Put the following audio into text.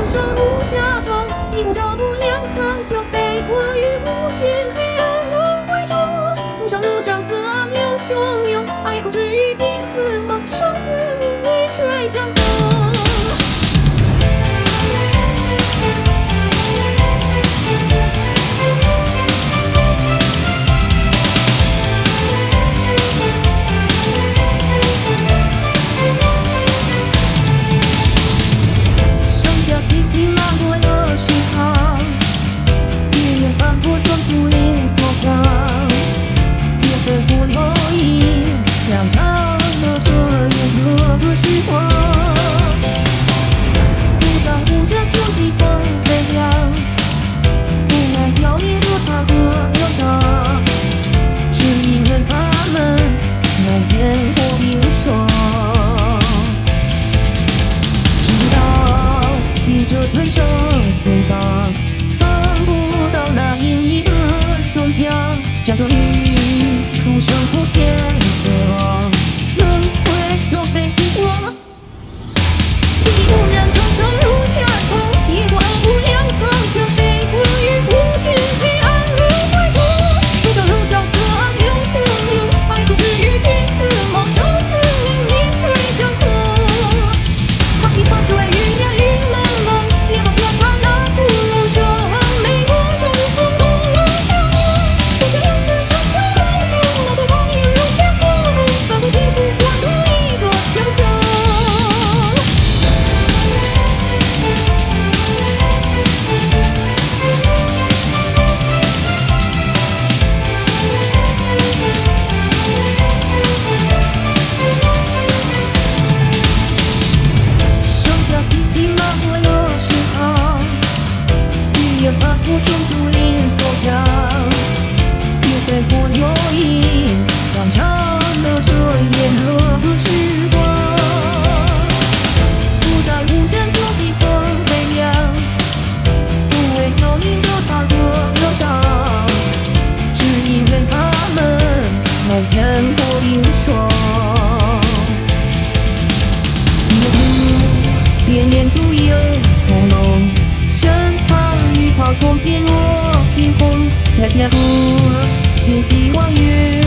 生如夏窗，一壶照不两苍穹，北国与无尽黑暗轮回中，浮生如沼泽流汹涌，爱恨之于祭祀梦，生死命运追掌控。醉生心丧，等不到那隐逸的霜降，战斗于出生不见死亡，轮回若被遗忘。地无人众生如夏窗，一花不两苍穹，北国与无尽黑暗轮回中，浮生如沼泽流汹涌，爱恨之于祭祀梦，生死命运谁掌控？他一方是为语言与朦胧。把火中竹林所向，又飞火又影，放长了这炎热的时光。不在无限中西风悲凉，不为飘零的他的忧伤，只因为他们没见过冰霜。点点烛影从容，深藏于草丛间若惊鸿，来天不心系望月。